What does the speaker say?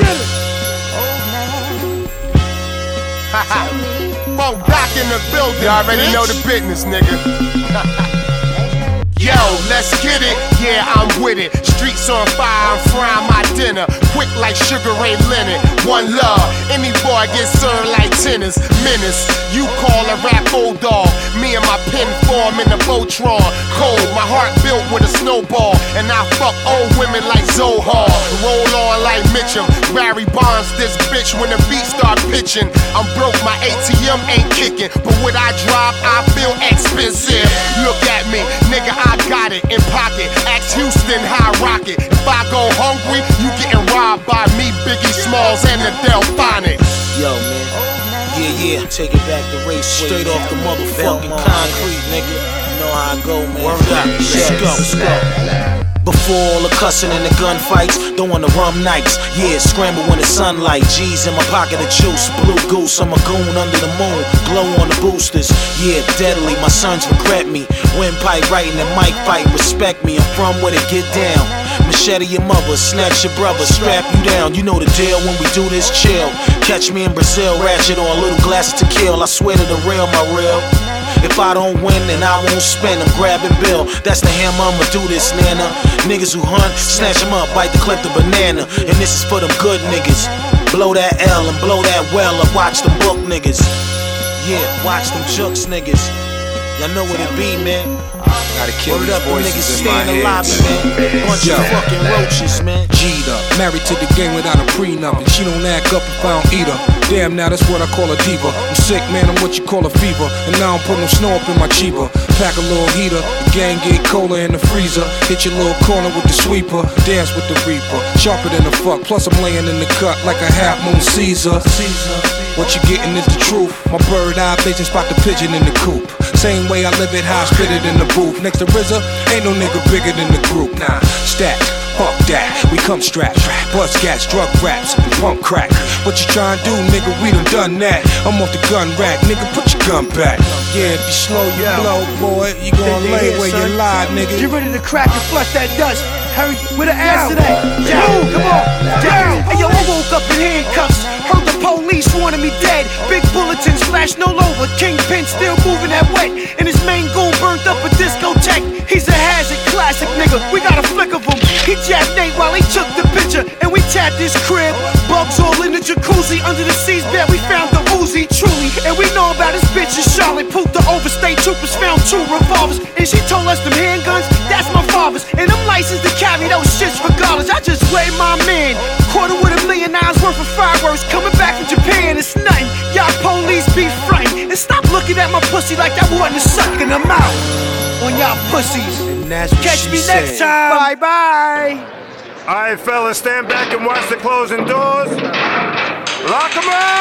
Funk Doc in the building. You already know the business, nigga. Yo, let's get it, yeah, I'm with it. Streets on fire, I'm frying my dinner. Quick like Sugar Ray Leonard. One love, any boy gets served like tennis. Menace, you call a rap old dog. Me and my pen form in the Voltron. Cold, my heart built with a snowball. And I fuck old women like Zohar. Roll on like Mitchum. Barry Bonds, this bitch when the beat start pitching. I'm broke, my ATM ain't kicking. But when I drive, I feel expensive. Look at me, nigga, I got it in pocket. Ask Houston, high rocket. If I go hungry, you getting robbed by me, Biggie Smalls, and the Delphonics. Yo, man. Yeah, take it back to race. Straight off the motherfucking concrete, nigga. You know how I go, man. Word up. Let's go. Before all the cussing and the gunfights, throwing the rum nights. Yeah, scramble in the sunlight. G's in my pocket of juice. Blue goose, I'm a goon under the moon. Glow on the boosters. Yeah, deadly, my sons regret me. Windpipe writing and mic fight, respect me. I'm from where they get down. Machete your mother, snatch your brother, strap you down. You know the deal when we do this, chill. Catch me in Brazil, ratchet on a little glass to kill. I swear to the real, my real. If I don't win, then I won't spend. I'm grabbing Bill. That's the hammer, I'ma do this, Nana. Niggas who hunt, snatch them up, bite the clip the banana. And this is for them good niggas. Blow that L and blow that well up. Watch them book niggas. Yeah, watch them jooks niggas. Y'all know what it be, man. Gotta kill these voices niggas in my stay in the head. lobby, man. Bunch of fucking roaches, man. G'd up, married to the game without a prenup, and she don't act up if I don't eat her. Damn, now that's what I call a diva. I'm sick, man, I'm what you call a fever, and now I'm putting no snow up in my Chiba. Pack a little heater, the gang get cola in the freezer. Hit your little corner with the sweeper, dance with the reaper. Sharper than the fuck, plus I'm laying in the cut like a half moon Caesar. What you getting is the truth. My bird eye vision spot the pigeon in the coop. Same way I live it, how I spit it in the booth. Next to RZA, ain't no nigga bigger than the group. Nah, stack, fuck that, we come strapped. Buzz cats, drug raps, and pump crack. What you tryin' do, nigga, we done that. I'm off the gun rack, nigga, put your gun back. Yeah, if you slow, you blow, boy. You gon' lay where you lie, nigga. Get ready to crack and flush that dust. Hurry, with an ass today. Down, come on, down. Hey, yo, I woke up in handcuffs. Heard the police wanted me dead. Big bulletins flashed all over. Kingpin still moving that wet. And his main goon burnt up a discotheque. He's a hazard, classic nigga. We got a flick of him. He jabbed Nate while he took the picture. And we tapped his crib. Bugs all in the jacuzzi. Under the seats bed, we found the Uzi, truly. And we know about his bitch in Charlotte. Pooped the overstate troopers, found 2 revolvers. And she told us them handguns, that's my father's. And I'm licensed to carry those shits regardless. I just weighed my man. $250,000 worth of fireworks. Coming back from Japan, it's nothing. Y'all police be frightened. And stop looking at my pussy like I wasn't sucking them out on y'all pussies. Catch me next time. Bye bye. Alright, fellas, stand back and watch the closing doors. Lock 'em up!